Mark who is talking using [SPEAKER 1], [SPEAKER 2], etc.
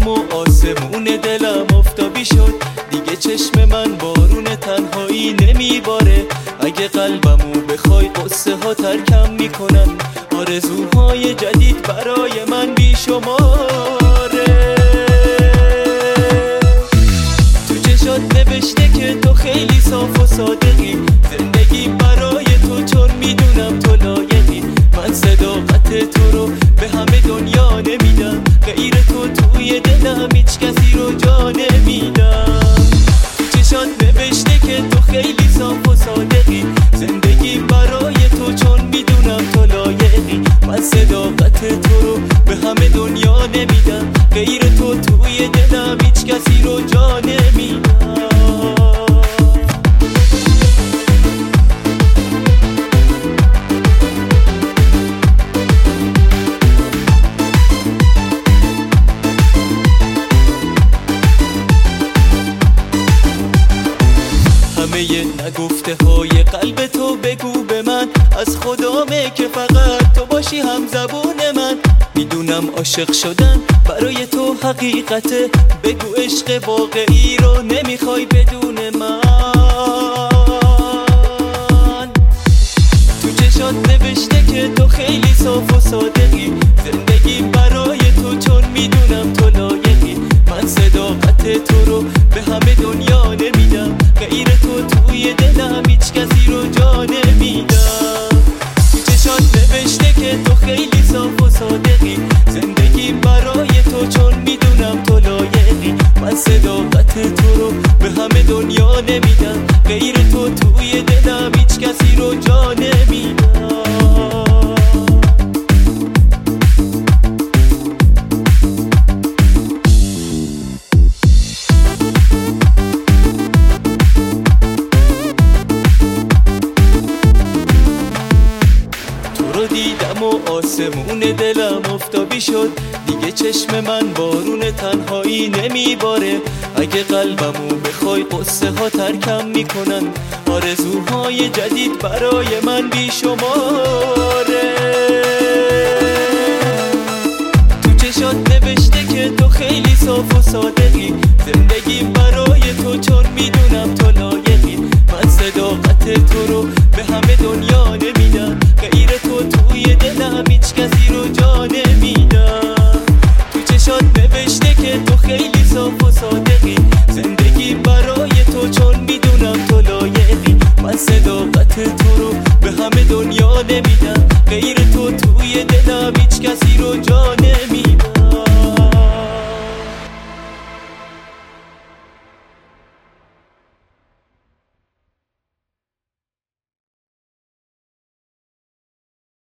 [SPEAKER 1] دیدم و آسمون دلم آفتابی شد. دیگه چشم من بارون تنهایی نمیباره. اگه قلبمو بخوای قصه ها ترکم میکنن. آرزوهای جدید برای من بیشماره. تو چشات نوشته که تو خیلی صاف و صادقی. زندگی برای تو چون میدونم تو لایقی. من صداقت تو رو به همه دنیا نمیدم. غیر تو توی دلم هیچ کسی رو جا نمیدم. تو چشات نوشته که تو خیلی صاف و صادقی. زندگی برای تو چون میدونم تو لایقی. من صداقت تو رو به همه دنیا نمیدم. غیر تو توی دلم هیچ کسی رو جا نمیدم. همه نگفته های قلب تو بگو به من. از خدامه که فقط تو باشی هم زبون من. میدونم عاشق شدن برای تو حقیقته. بگو عشق واقعی رو نمیخوای بدون من. تو چشات نوشته که تو خیلی صاف و صادقی. زندگی برای تو چون میدونم تو لایقی. من صداقت تو رو به همه دنیا نمیدم. غیر تو توی دلم هیچ کسی رو جا نمیدم. تو چشات نوشته که تو خیلی صاف و صادقی. زندگی برای تو چون میدونم تو لایقی. من صداقت تو رو به همه دنیا نمیدم. غیر تو توی دلم هیچ کسی رو جا نمیدم. دیدم و آسمون دلم آفتابی شد. دیگه چشم من بارون تنهایی نمیباره. اگه قلبمو بخوای قصه ها ترکم میکنن. آرزوهای جدید برای من بیشماره. تو چشات نوشته که تو خیلی صاف و صادقی. زندگی برای تو چون میدونم تو لایقی. من صداقت تو رو به همه دنیا نمیدم. غیر تو توی دلم هیچ کسی رو جا نمیدم. تو چشات نوشته که تو خیلی صاف و صادقی. زندگی برای تو چون میدونم تو لایقی. من صداقت تو رو به همه دنیا نمیدم. غیر تو توی دلم هیچ کسی رو جا